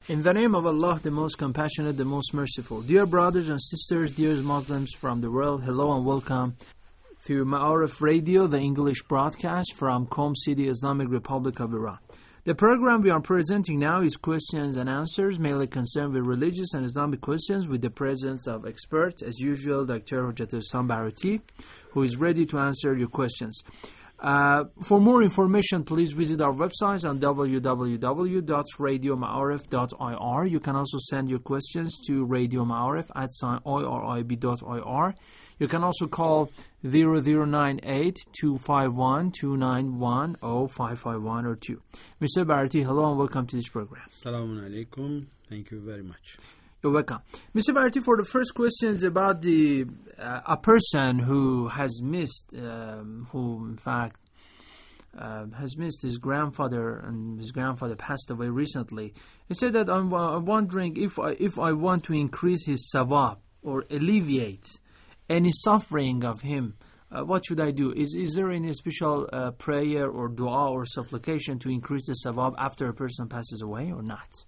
In the name of Allah, the most compassionate, the most merciful. Dear brothers and sisters, dear Muslims from the world, hello and welcome to Ma'arif Radio, the English broadcast from Qom City, Islamic Republic of Iran. The program we are presenting now is questions and answers, mainly concerned with religious and Islamic questions, with the presence of experts, as usual, Dr. Hujjatul Islam Bharati, who is ready to answer your questions. For more information, please visit our website on www.radiomaarif.ir. You can also send your questions to radiomaarif@oirib.ir. You can also call 0098-251-291 or 551 or 2. Mr. Bharati, hello and welcome to this program. Assalamu alaikum. Thank you very much. You're welcome. Mr. Bharati, for the first question is about a person who has missed, who in fact has missed his grandfather, and his grandfather passed away recently. He said that I'm wondering if I want to increase his sawab or alleviate any suffering of him, what should I do? Is there any special prayer or dua or supplication to increase the sawab after a person passes away or not?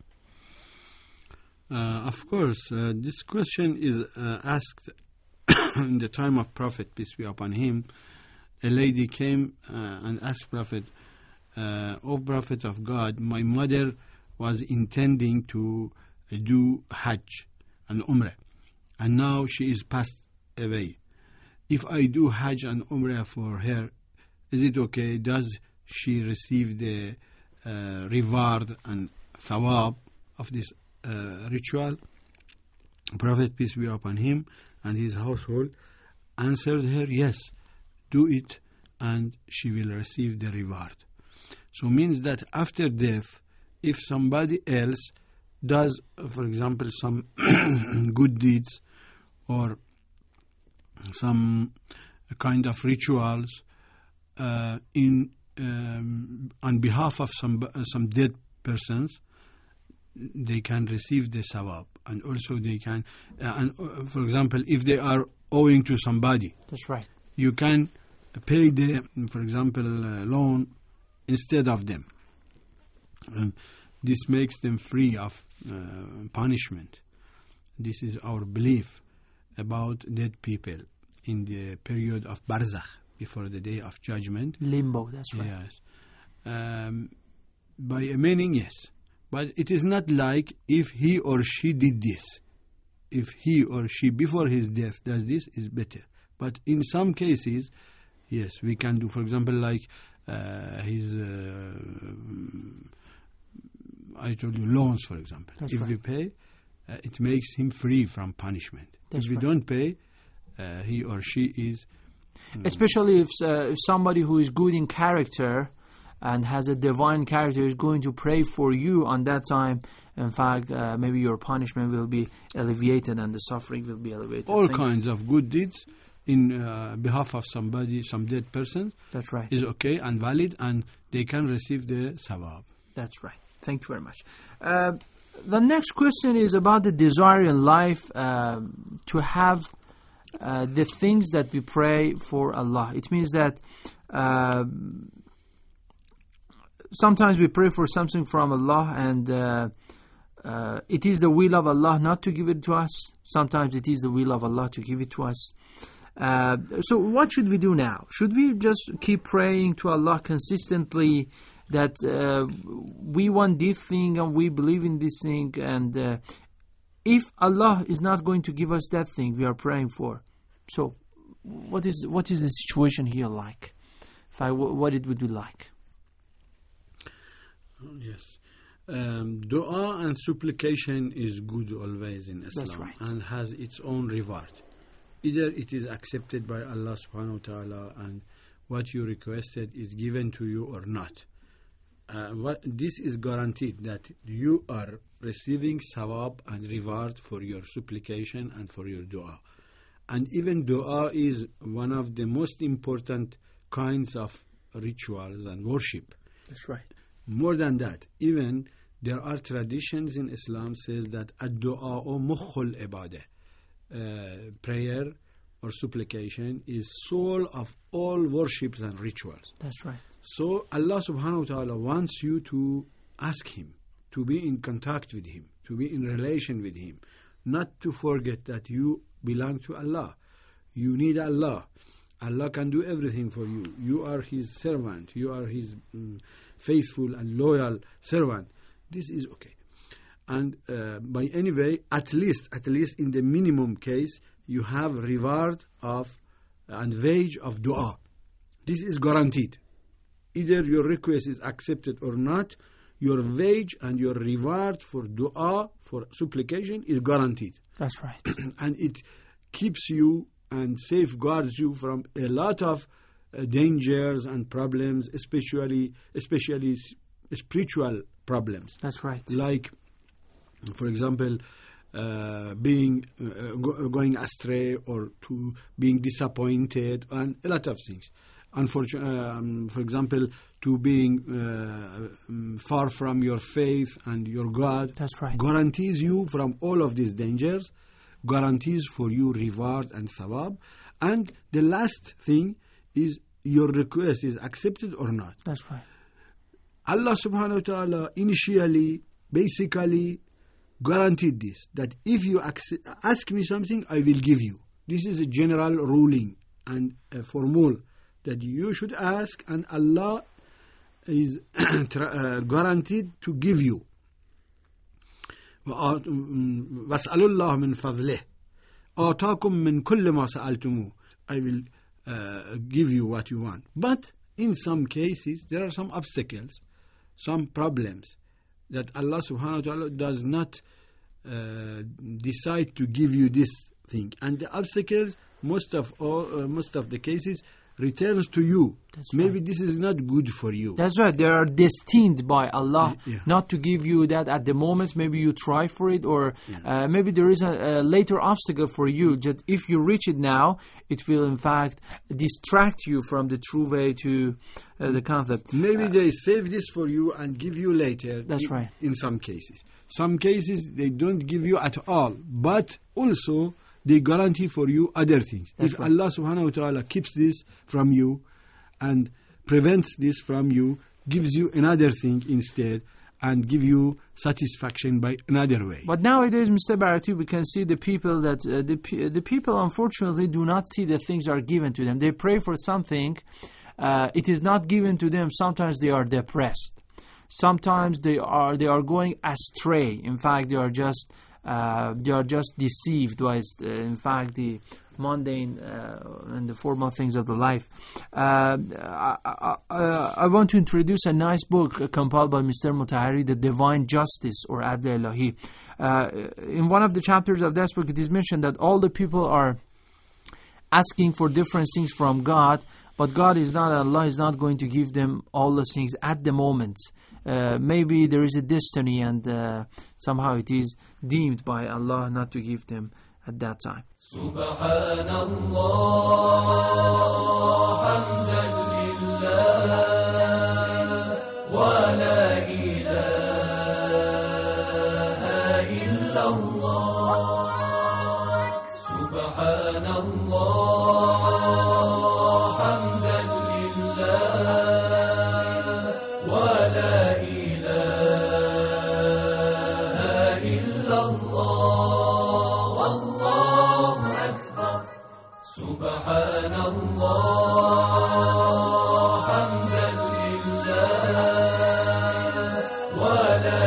Of course, this question is asked in the time of Prophet, peace be upon him. A lady came and asked Prophet, "O Prophet of God, my mother was intending to do Hajj and Umrah, and now she is passed away. If I do Hajj and Umrah for her, is it okay? Does she receive the reward and thawab of this ritual?" Prophet, peace be upon him, and his household answered her, "Yes, do it, and she will receive the reward." So means that after death, if somebody else does, for example, some good deeds or some kind of rituals on behalf of some dead persons, they can receive the sawab, and also they can, for example, if they are owing to somebody, that's right, you can pay the, for example, loan instead of them. This makes them free of punishment. This is our belief about dead people in the period of barzakh, before the day of judgment. Limbo, that's right. Yes. By a meaning, yes. But it is not like if he or she did this. If he or she before his death does this, is better. But in some cases, yes, we can do, for example, like his, I told you, loans, for example. That's if right. we pay, it makes him free from punishment. That's if we right. don't pay, he or she is... Especially if somebody who is good in character and has a divine character is going to pray for you on that time, in fact, maybe your punishment will be alleviated and the suffering will be alleviated. All kinds of good deeds in behalf of somebody, some dead person, that's right, is okay and valid, and they can receive the sawab. That's right. Thank you very much. The next question is about the desire in life to have the things that we pray for Allah. It means that sometimes we pray for something from Allah, and it is the will of Allah not to give it to us. Sometimes it is the will of Allah to give it to us. So what should we do now? Should we just keep praying to Allah consistently that we want this thing and we believe in this thing, and if Allah is not going to give us that thing we are praying for, so what is the situation here like? What it would be like? Yes. Dua and supplication is good always in Islam. That's right. And has its own reward. Either it is accepted by Allah subhanahu wa ta'ala and what you requested is given to you or not. This is guaranteed that you are receiving sawab and reward for your supplication and for your dua. And even dua is one of the most important kinds of rituals and worship. That's right. More than that, even there are traditions in Islam says that ad-du'a mukhul ibadah, prayer or supplication is soul of all worships and rituals. That's right. So Allah subhanahu wa ta'ala wants you to ask Him to be in contact with Him, to be in relation with Him, not to forget that you belong to Allah. You need Allah. Allah can do everything for you. You are His servant. You are His faithful and loyal servant. This is okay. And by any way, at least in the minimum case, you have reward of and wage of dua. This is guaranteed. Either your request is accepted or not, your wage and your reward for dua, for supplication, is guaranteed. That's right. And it keeps you and safeguards you from a lot of dangers and problems, especially spiritual problems. That's right. Like, for example, being going astray, or to being disappointed, and a lot of things. Unfortunately, for example, to being far from your faith and your God. That's right. Guarantees you from all of these dangers, guarantees for you reward and thawab. And the last thing is your request is accepted or not. That's right. Allah subhanahu wa ta'ala initially, basically, guaranteed this, that if you ask me something, I will give you. This is a general ruling and a formula that you should ask, and Allah is guaranteed to give you. وَاسْأَلُوا اللَّهَ مِنْ فَضْلِهِ آتَاكُمْ مِنْ كُلِّ مَا سَأَلْتُمُوهُ. I will give you what you want. But in some cases, there are some obstacles, some problems that Allah subhanahu wa ta'ala does not decide to give you this thing. And the obstacles, most of the cases, returns to you. That's Maybe right. this is not good for you. That's right. They are destined by Allah Yeah. not to give you that at the moment. Maybe you try for it, or maybe there is a later obstacle for you. Just if you reach it now, it will in fact distract you from the true way to the concept. Maybe they save this for you and give you later. That's right. In some cases. Some cases they don't give you at all. But also they guarantee for you other things. That's if right. Allah subhanahu wa ta'ala keeps this from you and prevents this from you, gives you another thing instead, and give you satisfaction by another way. But nowadays, Mr. Bharati, we can see the people that the people unfortunately do not see the things are given to them. They pray for something, it is not given to them. Sometimes they are depressed. Sometimes they are going astray. In fact, they are just deceived by in fact the mundane and the formal things of the life. I want to introduce a nice book compiled by Mr. Mutahari, The Divine Justice, or Adl Ilahi. In one of the chapters of this book, it is mentioned that all the people are asking for different things from God, but Allah is not going to give them all those things at the moment. Maybe there is a destiny, and somehow it is deemed by Allah not to give them at that time. Subhanallah, hamdan lillah, wa la ilaha illallah. Subhanallah, hamdan lillah, wa la ilaha illallah. Allahu Akbar. Subhanallah, hamdan lillah, wa la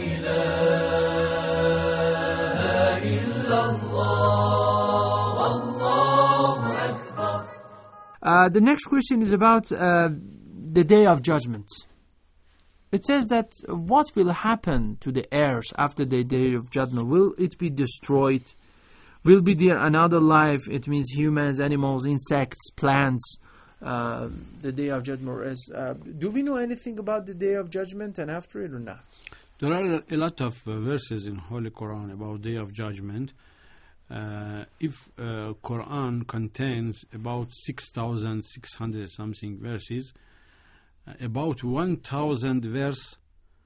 ilaha illallah. Allahu Akbar. The next question is about the Day of Judgment. It says that what will happen to the heirs after the Day of Judgment? Will it be destroyed? Will be there another life? It means humans, animals, insects, plants. The Day of Judgment. Do we know anything about the Day of Judgment and after it or not? There are a lot of verses in Holy Quran about Day of Judgment. If Quran contains about 6,600 something verses, about 1,000 verse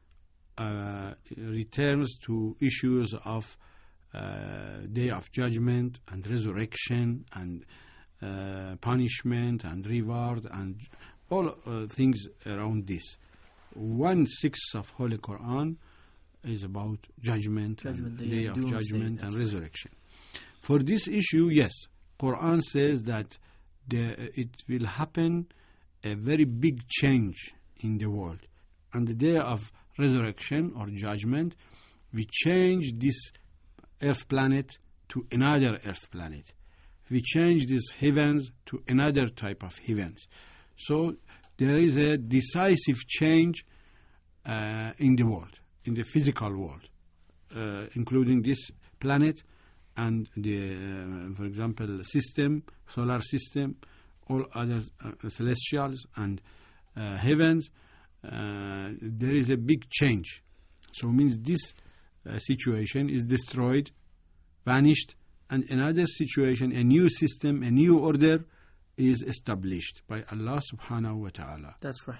returns to issues of Day of Judgment and resurrection and punishment and reward and all things around this. 1/6 of Holy Quran is about judgment Judgment and Day day and of Doomsday, judgment that's and right. resurrection. For this issue, yes, Quran says that it will happen a very big change in the world. On the day of resurrection or judgment, we change this earth planet to another earth planet. We change these heavens to another type of heavens. So there is a decisive change in the world, in the physical world, including this planet and the, for example, system, solar system, all other celestials and heavens. There is a big change. So it means this situation is destroyed, vanished, and another situation, a new system, a new order is established by Allah subhanahu wa ta'ala. That's right.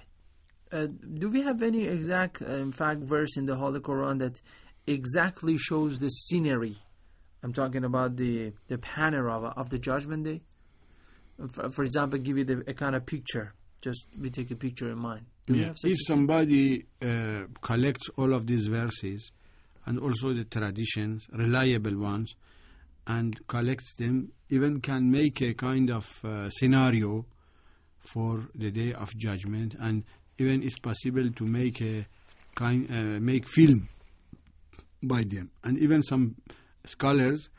Do we have any exact, in fact, verse in the Holy Quran that exactly shows the scenery? I'm talking about the panorama of the Judgment Day. For example, give you a kind of picture. Just we take a picture in mind. Do we Yeah. have such If a thing? somebody collects all of these verses and also the traditions, reliable ones, and collects them, even can make a kind of scenario for the day of judgment, and even it's possible to make a make film by them. And even some scholars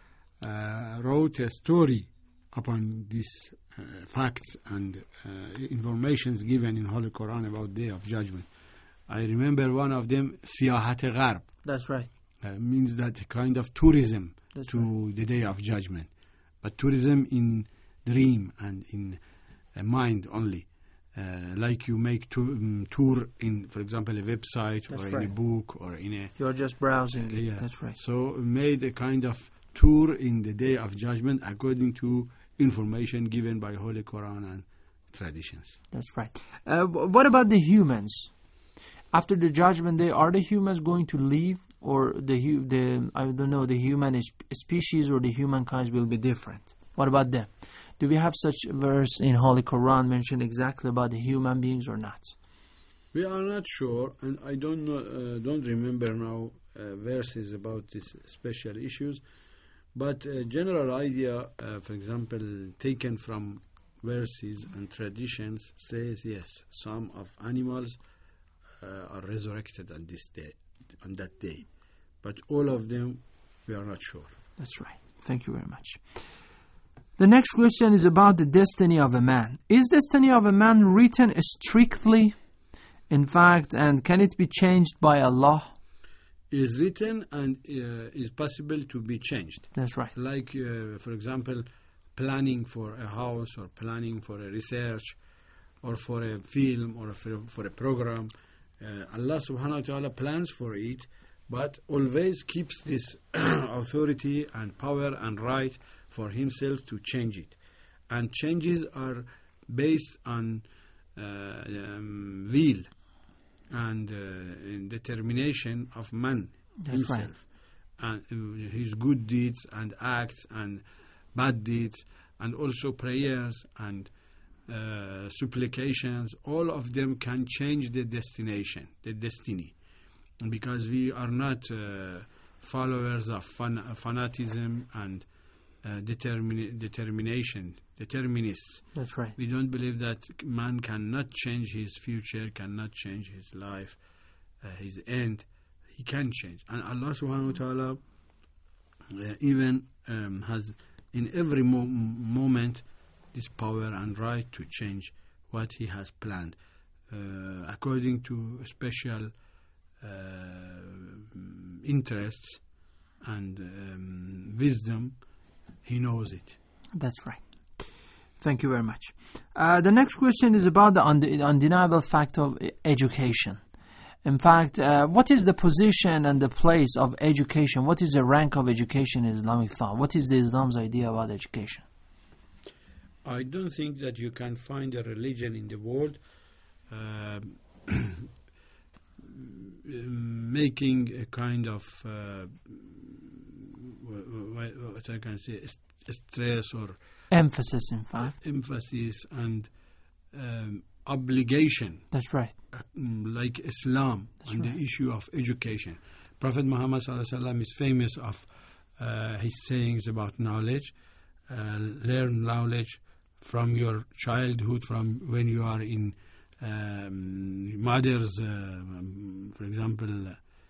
wrote a story upon these facts and informations given in Holy Quran about Day of Judgment. I remember one of them, Siyahat Gharb, That's right. means that kind of tourism That's to right. the Day of Judgment. But tourism in dream and in mind only. Like you make tour in, for example, a website That's or in a right. book or in a... You're just browsing it. Yeah. That's right. So made a kind of tour in the Day of Judgment according to information given by Holy Quran and traditions. That's right. What about the humans? After the Judgment Day, are the humans going to leave, or the I don't know, the human species or the humankind will be different? What about them? Do we have such a verse in Holy Quran mention exactly about the human beings or not? We are not sure, and I don't know, don't remember now verses about these special issues. But a general idea, for example, taken from verses and traditions, says yes, some of animals are resurrected on this day, on that day, but all of them, we are not sure. That's right. Thank you very much. The next question is about the destiny of a man. Is destiny of a man written strictly, in fact, and can it be changed by Allah? Is written and is possible to be changed. That's right. Like, for example, planning for a house or planning for a research or for a film or for a program. Allah subhanahu wa ta'ala plans for it, but always keeps this authority and power and right for himself to change it. And changes are based on will and determination of man That's himself. And his good deeds and acts and bad deeds, and also prayers and supplications, all of them can change the destination, the destiny. Because we are not followers of fanatism and determination, determinists. That's right. We don't believe that man cannot change his future, cannot change his life, his end. He can change. And Allah subhanahu wa ta'ala even has in every moment this power and right to change what he has planned according to special interests and wisdom. He knows it. That's right. Thank you very much. The next question is about the undeniable fact of education. In fact, what is the position and the place of education? What is the rank of education in Islamic thought? What is the Islam's idea about education? I don't think that you can find a religion in the world making a kind of what I can say, stress or Emphasis, in fact. emphasis and obligation That's right. like Islam That's on right. the issue of education. Prophet Muhammad ﷺ is famous of his sayings about knowledge. Learn knowledge from your childhood, from when you are in mother's, for example,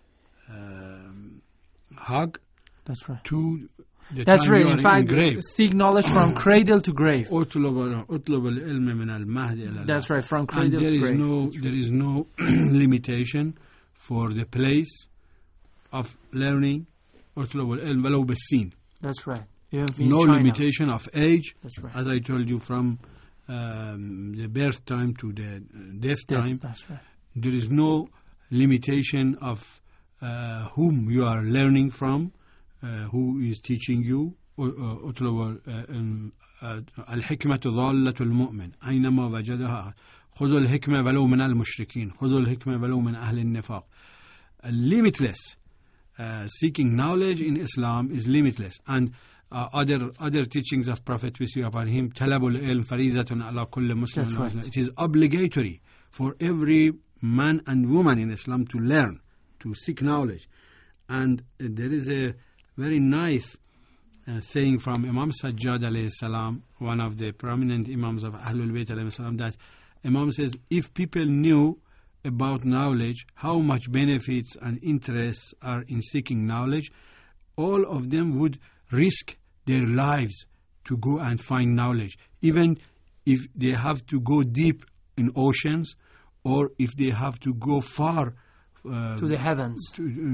hug, That's right. to the That's time right. you are In fact, grave. seek knowledge from cradle to grave. اطلب العلم من المهد إلى That's اللحد. right, from And cradle there to is grave. there is no limitation for the place of learning. اطلب العلم ولو بالسين. That's right. Even in No China. limitation of age. That's right. As I told you, from the birth time to the death time, That's right. there is no limitation of whom you are learning from, who is teaching you. اطلب الحكمة ضالة المؤمن أينما وجدها خذوا الحكمة ولو من المشركين خذوا الحكمة ولو من أهل النفاق. Limitless. Seeking knowledge in Islam is limitless. And other teachings of Prophet, peace be upon him, طلب العلم فريضة على كل مسلم. That's right. It is obligatory for every man and woman in Islam to learn, to seek knowledge. And there is a very nice saying from Imam Sajjad alayhi salam, one of the prominent Imams of Ahlul Bayt alayhi salam, that Imam says, if people knew about knowledge, how much benefits and interests are in seeking knowledge, all of them would risk their lives to go and find knowledge, even if they have to go deep in oceans, or if they have to go far To the heavens.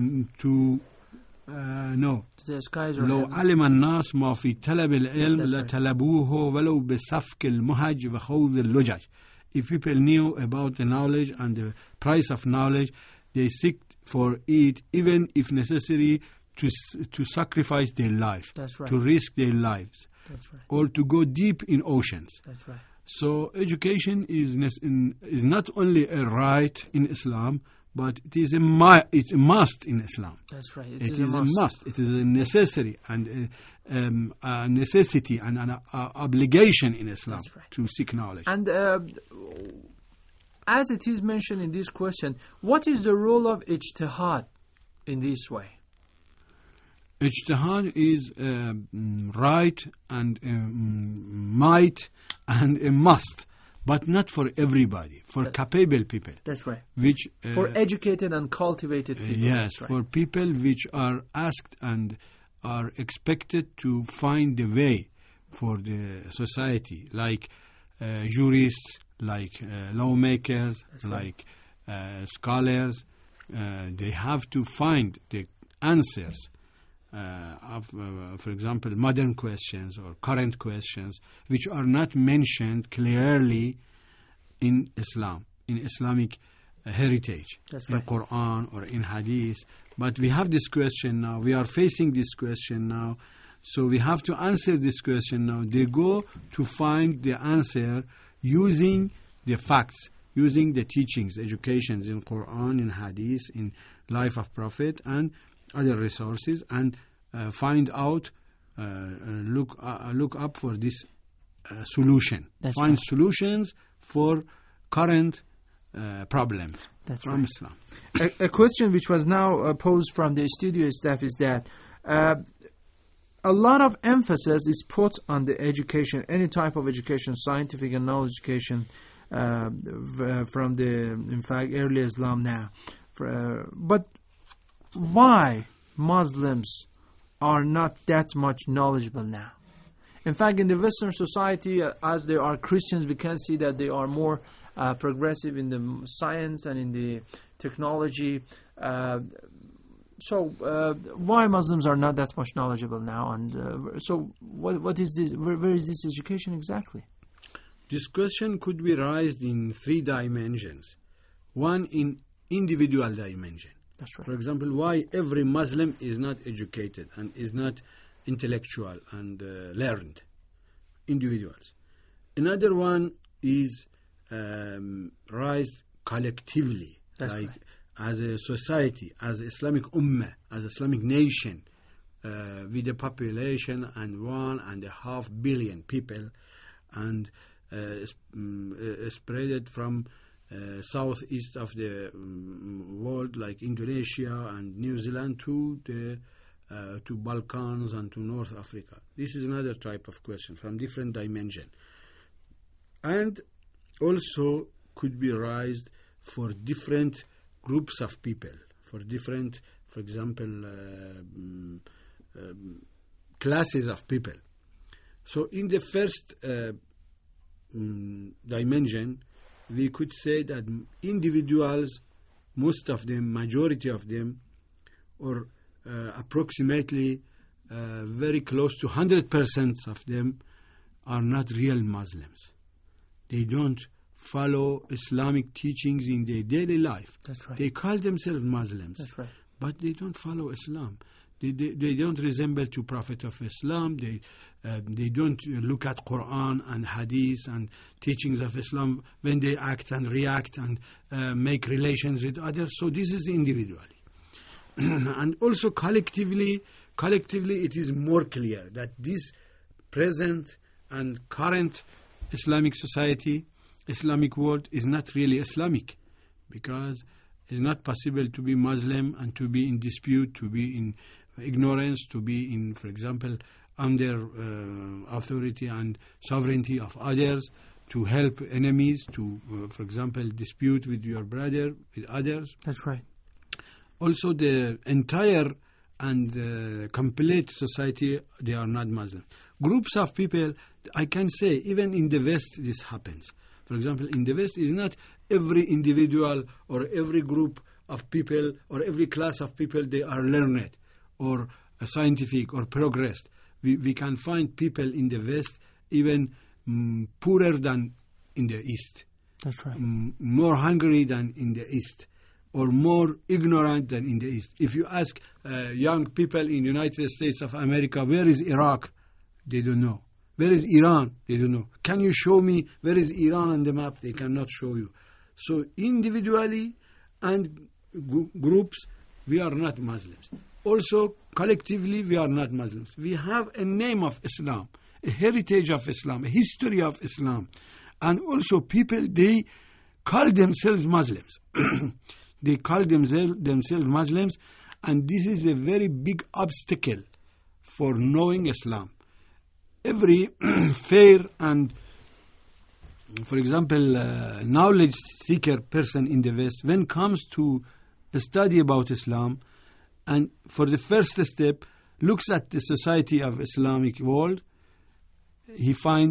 no. To the skies or لو heavens. علم الناس ما في طلب العلم That's right. لطلبوه ولو بسفك المهج وخوض اللجج. If people knew about the knowledge and the price of knowledge, they seek for it, even if necessary, to sacrifice their life, That's right. to risk their lives, That's right. or to go deep in oceans. That's right. So education is not only a right in Islam, but it is it's a must in Islam. That's right. It is a must. It is a necessity and a necessity and an obligation in Islam That's right. to seek knowledge. And as it is mentioned in this question, what is the role of ijtihad in this way? Ijtihad is right and might and a must, but not for everybody, for capable people. That's right. Which For educated and cultivated people. yes, That's right. for people which are asked and are expected to find the way for the society, like jurists, like lawmakers, like scholars. They have to find the answers of, for example, modern questions or current questions, which are not mentioned clearly in Islam, in Islamic heritage, That's in right. Quran or in Hadith. But we have this question now. We are facing this question now. So we have to answer this question now. They go to find the answer using the facts, using the teachings, educations in Quran, in Hadith, in Life of Prophet, and other resources, and find out, look up for this solution. That's Find right. solutions for current problems That's from right. Islam. A question which was now posed from the studio staff is that a lot of emphasis is put on the education, any type of education, scientific and knowledge education, from the, in fact, early Islam now. But why Muslims are not that much knowledgeable now? In fact, in the Western society, as they are Christians, we can see that they are more progressive in the science and in the technology. So why Muslims are not that much knowledgeable now? And so what is this? Where is this education exactly? This question could be raised in 3 dimensions. One, in individual dimension. That's right. For example, why every Muslim is not educated and is not intellectual and learned. Individuals. Another one is raised collectively. That's like right. as a society, as Islamic ummah, as Islamic nation, with a population and 1.5 billion people, and spread it from southeast of the world, like Indonesia and New Zealand, to the to Balkans and to North Africa. This is another type of question from different dimension, and also could be raised for different groups of people, for different, for example, classes of people. So in the first dimension, we could say that individuals, most of them, majority of them, or approximately very close to 100% of them, are not real Muslims. They don't follow Islamic teachings in their daily life. That's right. They call themselves Muslims, That's right. but they don't follow Islam. They don't resemble to Prophet of Islam. They don't look at Quran and Hadith and teachings of Islam when they act and react and make relations with others. So this is individually. And also collectively it is more clear that this present and current Islamic society, Islamic world, is not really Islamic, because it's not possible to be Muslim and to be in dispute, to be in ignorance, to be in, for example, under authority and sovereignty of others, to help enemies, to, for example, dispute with your brother, with others. That's right. Also, the entire and complete society, they are not Muslim. Groups of people, I can say, even in the West, this happens. For example, in the West, is not every individual or every group of people or every class of people, they are learned or scientific or progressed. We can find people in the West even poorer than in the East. That's right. More hungry than in the East, or more ignorant than in the East. If you ask young people in the United States of America, where is Iraq? They don't know. Where is Iran? They don't know. Can you show me where is Iran on the map? They cannot show you. So individually and groups, we are not Muslims. Also, collectively, we are not Muslims. We have a name of Islam, a heritage of Islam, a history of Islam. And also people, they call themselves Muslims. They call themselves Muslims, and this is a very big obstacle for knowing Islam. Every fair and, for example, knowledge seeker person in the West, when it comes to study about Islam, and for the first step, looks at the society of Islamic world, he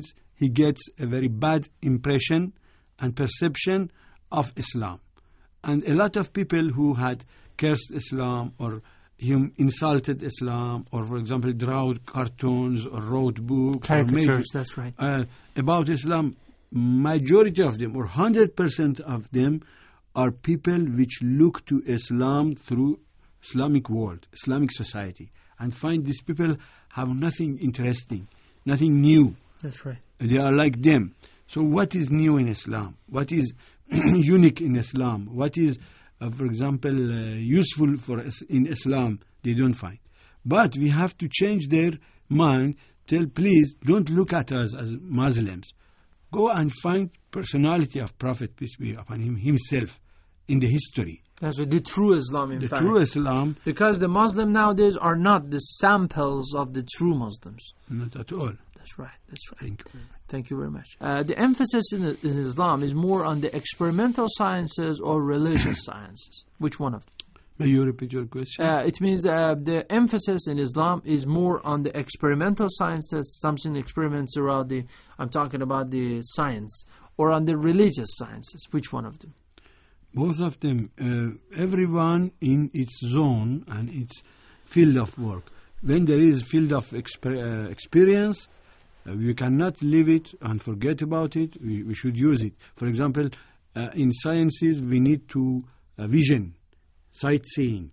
gets a very bad impression and perception of Islam. And a lot of people who had cursed Islam or insulted Islam, or, for example, drawn cartoons or wrote books, caricatures, that's right, about Islam, majority of them, or 100% of them, are people which look to Islam through Islamic world, Islamic society, and find these people have nothing interesting, nothing new. That's right. They are like them. So what is new in Islam? What is unique in Islam? What is, for example, useful in Islam? They don't find. But we have to change their mind. Tell, please, don't look at us as Muslims. Go and find personality of Prophet, peace be upon him, himself in the history. That's right. The true Islam, in fact. The true Islam. Because the Muslim nowadays are not the samples of the true Muslims. Not at all. That's right. That's right. Thank you. Thank you very much. The emphasis in Islam is more on the experimental sciences or religious sciences. Which one of them? May you repeat your question? It means the emphasis in Islam is more on the experimental sciences, something experiments around I'm talking about the science, or on the religious sciences. Which one of them? Both of them. Everyone in its zone and its field of work. When there is field of experience, we cannot leave it and forget about it. We should use it. For example, in sciences, we need to vision, sightseeing,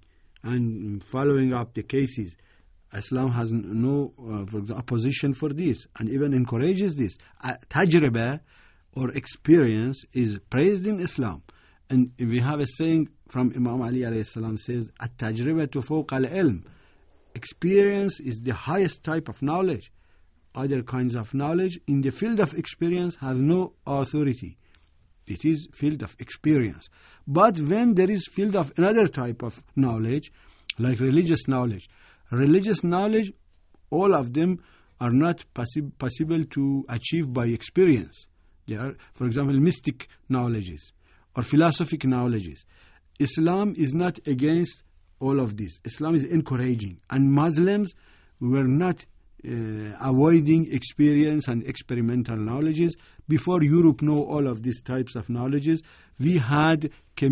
and following up the cases. Islam has no opposition for this, and even encourages this. Tajriba, or experience, is praised in Islam. And we have a saying from Imam Ali alayhi salam, says, "At-tajribatu fawqa al-ilm." Experience is the highest type of knowledge. Other kinds of knowledge in the field of experience have no authority. It is field of experience. But when there is field of another type of knowledge, like religious knowledge, all of them are not possible to achieve by experience. They are, for example, mystic knowledges or philosophic knowledges. Islam is not against all of this. Islam is encouraging. And Muslims were not avoiding experience and experimental knowledges. Before Europe know all of these types of knowledges, we had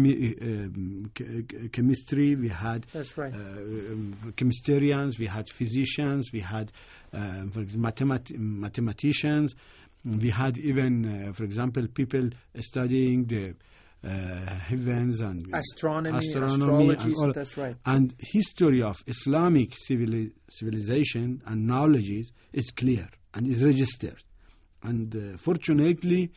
chemistry, we had That's right. chemistarians, we had physicians, we had for example, mathematicians, we had even, for example, people studying the heavens and Astronomy, and astrology, all. that's right. And history of Islamic civilization and knowledges is clear and is registered. And fortunately,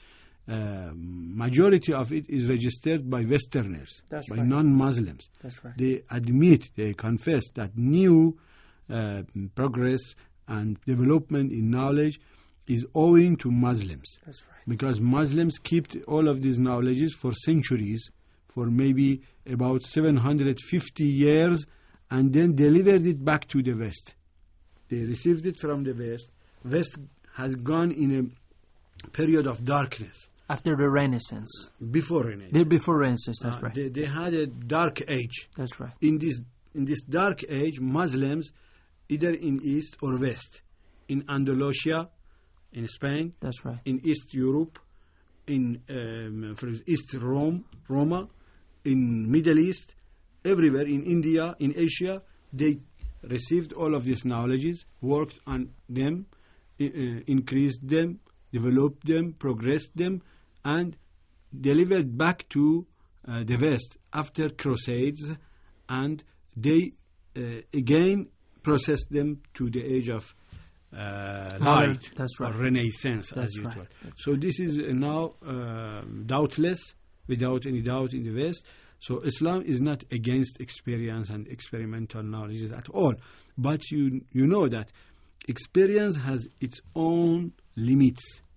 majority of it is registered by Westerners, That's by right. non-Muslims. That's right. They admit, they confess that new progress and development in knowledge is owing to Muslims. That's right. Because Muslims kept all of these knowledges for centuries, for maybe about 750 years, and then delivered it back to the West. They received it from the West. West has gone in a period of darkness. After the Renaissance. Before Renaissance. Before Renaissance, that's right. They had a dark age. That's right. In this dark age, Muslims, either in East or West, in Andalusia, in Spain, That's right. in East Europe, in for example, East Roma, in Middle East, everywhere, in India, in Asia, they received all of these knowledges, worked on them, increased them, developed them, progressed them, and delivered back to the West after Crusades, and they again processed them to the age of light, That's right. or Renaissance, That's as you right. told. So this is now doubtless, without any doubt in the West. So Islam is not against experience and experimental knowledges at all. But you know that experience has its own limits.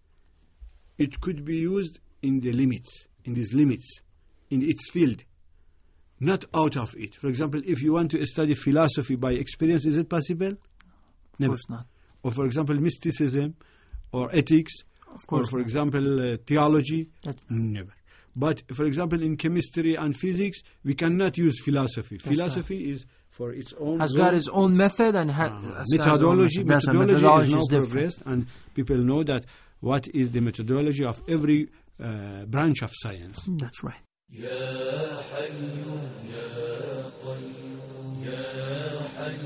It could be used in the limits, in these limits, in its field, not out of it. For example, if you want to study philosophy by experience, is it possible? Of Never. course not. Or for example, mysticism, or ethics, Of or course for not. example, theology, That- never. But for example, in chemistry and physics, we cannot use philosophy. That's Philosophy is for its own Has zone. got its own method and has got its own Methodology method. That's right. is Methodology now is different. progressed, and people know that what is the methodology of every branch of science. That's right. يا حي يا قيوم يا حي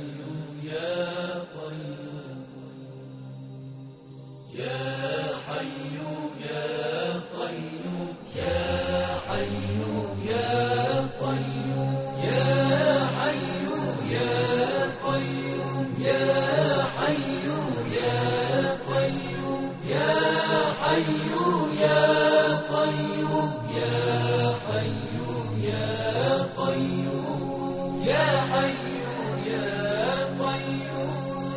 يا قيوم يا حي يا قيوم يا حي يا قيوم يا حي يا قيوم يا حي يا قيوم يا حي يا قيوم يا حي يا قيوم يا حي يا قيوم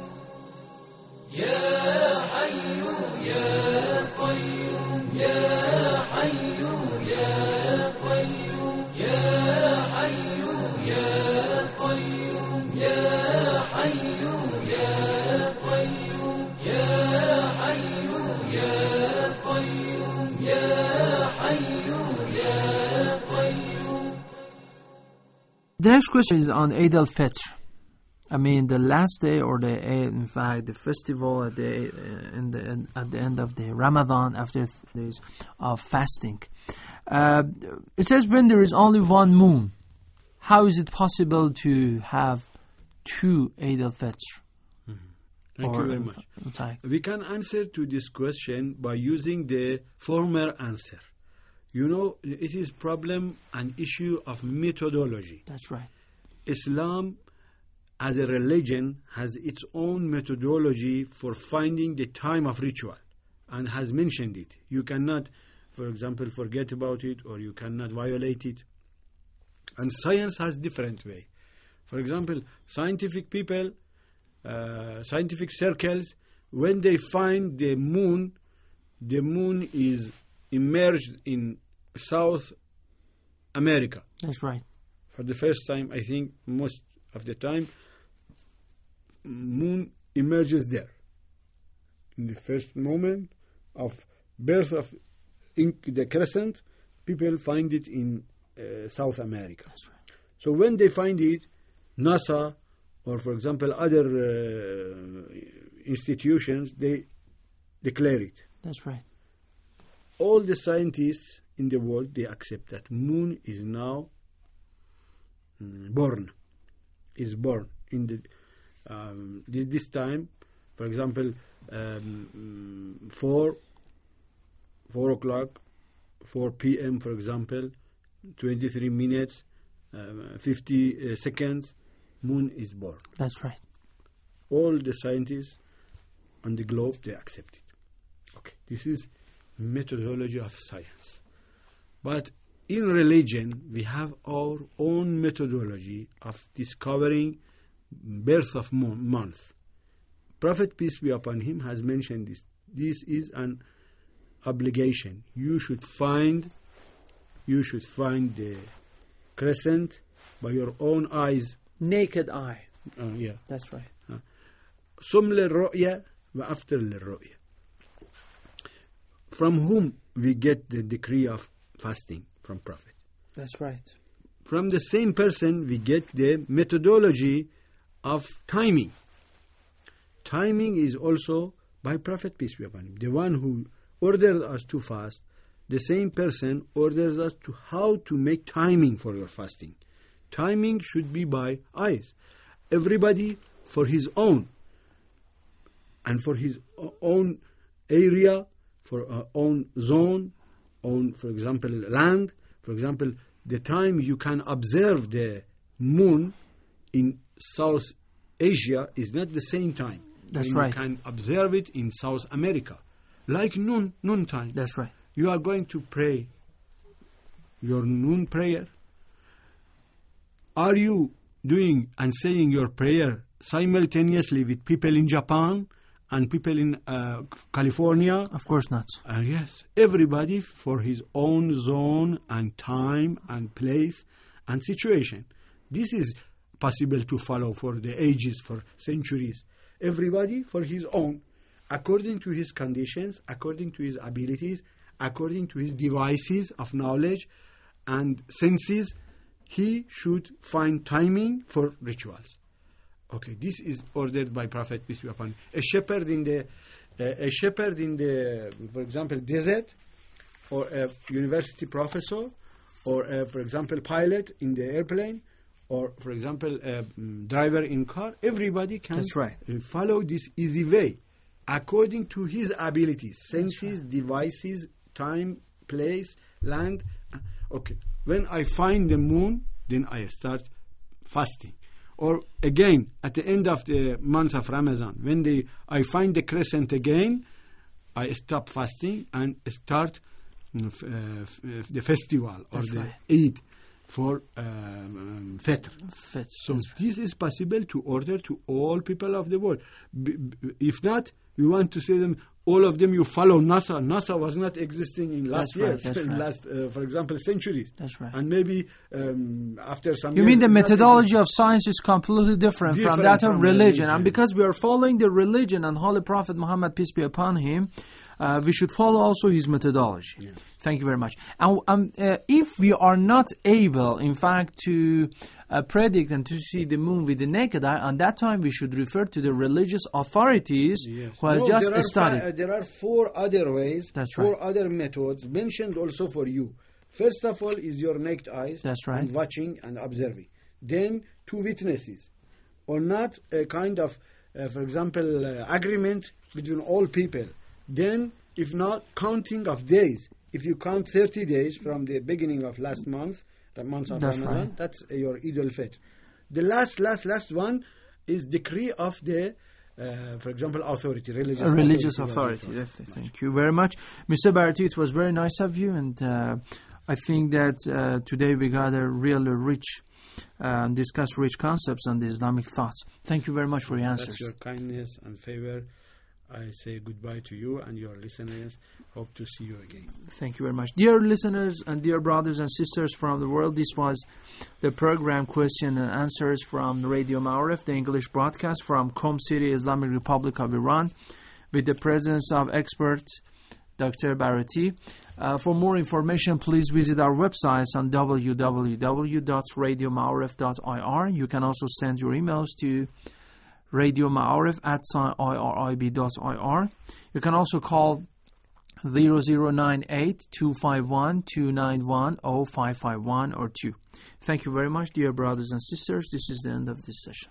يا حي يا قيوم يا حي يا قيوم يا حي يا قيوم يا حي يا قيوم يا حي يا قيوم يا حي يا قيوم. The next question is on Eid al-Fitr. I mean, the last day, or in fact, the festival at the end of the Ramadan, after days of fasting. It says when there is only one moon, how is it possible to have two Eid al-Fitr? Thank you very much. In fact, We can answer to this question by using the former answer. You know, it is problem and issue of methodology. that's right. Islam, as a religion, has its own methodology for finding the time of ritual, and has mentioned it. You cannot, for example, forget about it, or you cannot violate it. And science has different way. For example, scientific people, scientific circles, when they find the moon is emerged in South America. That's right. For the first time, I think most of the time, moon emerges there. In the first moment of birth of the crescent, people find it in South America. That's right. So when they find it, NASA or, for example, other institutions, they declare it. That's right. All the scientists in the world, they accept that moon is now born. Is born in the this time. For example, 4 o'clock, 4 p.m. For example, 23 minutes, 50 seconds. Moon is born. That's right. All the scientists on the globe, they accept it. Okay, this is methodology of science. But in religion, we have our own methodology of discovering birth of month. Prophet, peace be upon him, has mentioned this. This is an obligation. You should find the crescent by your own eyes. Naked eye. Yeah. That's right. ثم للرؤية وafter للرؤية. From whom we get the decree of fasting? From Prophet. That's right. From the same person we get the methodology of timing. Timing is also by Prophet, peace be upon him. The one who ordered us to fast, the same person orders us to how to make timing for your fasting. Timing should be by eyes. Everybody for his own. And for his own area, for our own zone, own, for example, land. For example, the time you can observe the moon in South Asia is not the same time. That's when right. You can observe it in South America. Like noon time. That's right. You are going to pray your noon prayer. Are you doing and saying your prayer simultaneously with people in Japan and people in California? Of course not. Yes. Everybody for his own zone and time and place and situation. This is possible to follow for the ages, for centuries. Everybody for his own, according to his conditions, according to his abilities, according to his devices of knowledge and senses, he should find timing for rituals. Okay, this is ordered by Prophet, peace be upon him. A shepherd in the, for example, desert, or a university professor, or for example, pilot in the airplane, or for example, a driver in car. Everybody can That's right. follow this easy way, according to his abilities, senses, right. devices, time, place, land. Okay, when I find the moon, then I start fasting. Or again, at the end of the month of Ramadan, when I find the crescent again, I stop fasting and start the festival or That's the right. Eid for Fitr. So this is possible to order to all people of the world. If not, we want to say them, all of them you follow NASA. NASA was not existing in last years, in last, for example, centuries. That's right. And maybe after some You years, mean the it's not methodology of science is completely different from that of from religion. And because we are following the religion and Holy Prophet Muhammad, peace be upon him, we should follow also his methodology. Yeah. Thank you very much. And if we are not able, in fact, to predict and to see the moon with the naked eye, at that time we should refer to the religious authorities who has just studied. There are 4 other ways, That's 4 right. other methods mentioned also for you. First of all is your naked eyes. That's right. And watching and observing. Then 2 witnesses. Or not a kind of, for example, agreement between all people. Then, if not, counting of days. If you count 30 days from the beginning of last month, the month of That's Ramadan, right. that's your Eid al-Fitr. The last one is decree of the, for example, authority, religious authority. Thank you very much. Mr. Bharati, it was very nice of you, and I think that today we got a really rich, discuss rich concepts on the Islamic thoughts. Thank you very much for your answers. That's your kindness and favor. I say goodbye to you and your listeners. Hope to see you again. Thank you very much. Dear listeners and dear brothers and sisters from the world, this was the program Question and Answers from Radio Ma'arif, the English broadcast from Qom City, Islamic Republic of Iran, with the presence of expert Dr. Barati. For more information, please visit our websites on www.radioma'arif.ir. You can also send your emails to radioma'arif@irib.ir. You can also call 0098-251-291-0551 or 2. Thank you very much, dear brothers and sisters. This is the end of this session.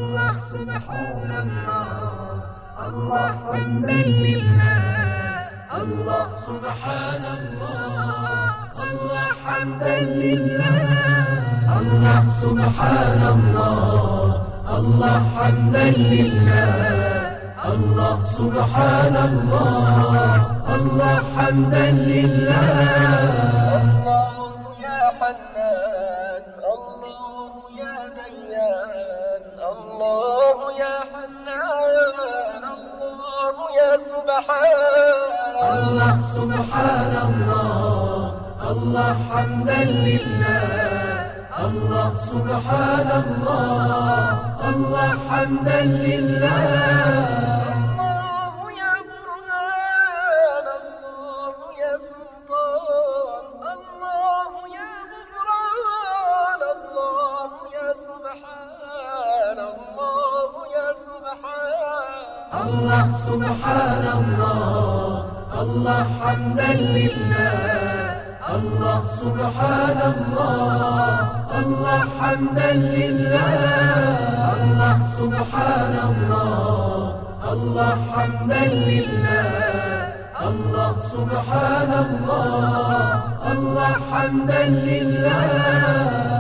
الله سبحان الله الله حمدا لله الله سبحان الله الله حمدا لله الله سبحان الله الله حمدا لله الله يا حنان الله يا ديان الله يا حنان الله يا سبحان الله سبحان الله الله حمدا لله الله سبحان الله الله حمدا لله الله يا برهان الله يا سلطان الله يا غفران الله يا سبحان الله يا سبحان الله سبحان الله الله حمدا لله الله سبحان الله الله حمدا لله الله سبحان الله الله حمدا لله الله سبحان الله الله حمدا لله